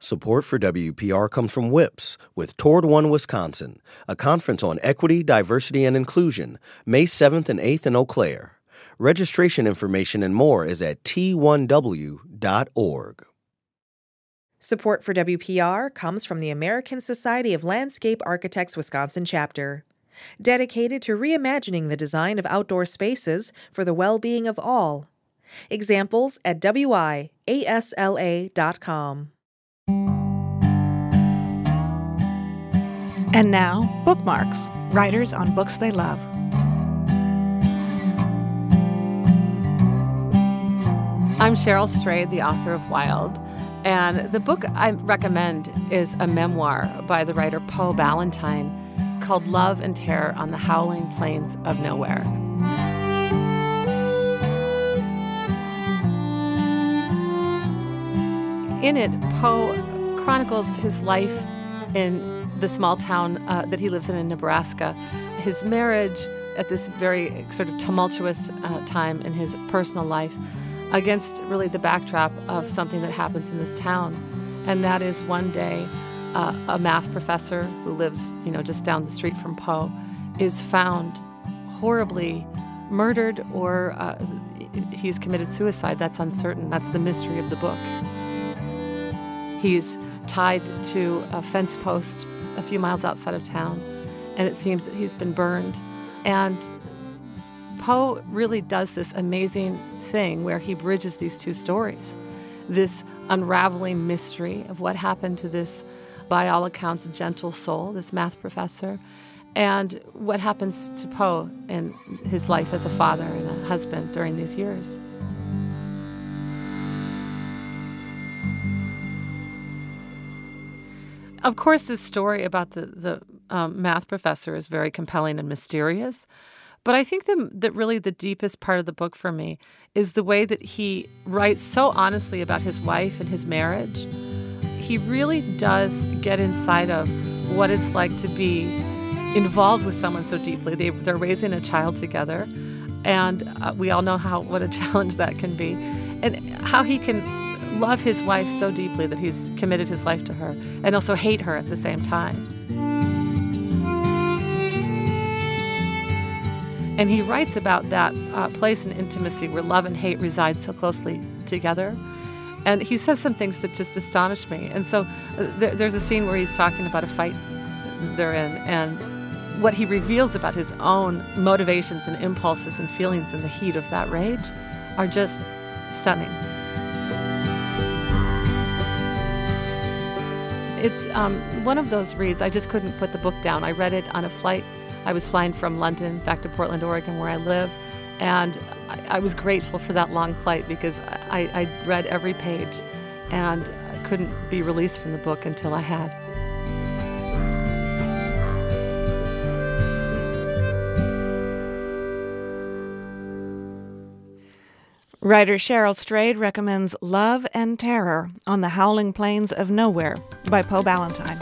Support for WPR comes from WIPS with Toward One Wisconsin, a conference on equity, diversity, and inclusion, May 7th and 8th in Eau Claire. Registration information and more is at t1w.org. Support for WPR comes from the American Society of Landscape Architects Wisconsin chapter, dedicated to reimagining the design of outdoor spaces for the well-being of all. Examples at wiasla.com. And now, Bookmarks, writers on books they love. I'm Cheryl Strayed, the author of Wild, and the book I recommend is a memoir by the writer Poe Ballantine called Love and Terror on the Howling Plains of Nowhere. In it, Poe chronicles his life in the small town that he lives in Nebraska, his marriage at this very sort of tumultuous time in his personal life against really the backdrop of something that happens in this town. And that is one day a math professor who lives, just down the street from Poe is found horribly murdered or he's committed suicide. That's uncertain. That's the mystery of the book. He's tied to a fence post a few miles outside of town, and it seems that he's been burned. And Poe really does this amazing thing where he bridges these two stories, this unraveling mystery of what happened to this, by all accounts, gentle soul, this math professor, and what happens to Poe in his life as a father and a husband during these years. Of course, this story about the math professor is very compelling and mysterious, but I think that really the deepest part of the book for me is the way that he writes so honestly about his wife and his marriage. He really does get inside of what it's like to be involved with someone so deeply. They're raising a child together, and we all know what a challenge that can be, and how he can love his wife so deeply that he's committed his life to her, and also hate her at the same time. And he writes about that place in intimacy where love and hate reside so closely together. And he says some things that just astonish me. And so there's a scene where he's talking about a fight they're in, and what he reveals about his own motivations and impulses and feelings in the heat of that rage are just stunning. It's one of those reads. I just couldn't put the book down. I read it on a flight. I was flying from London back to Portland, Oregon, where I live, and I was grateful for that long flight because I read every page, and I couldn't be released from the book until I had. Writer Cheryl Strayed recommends Love and Terror on the Howling Plains of Nowhere by Poe Ballantine.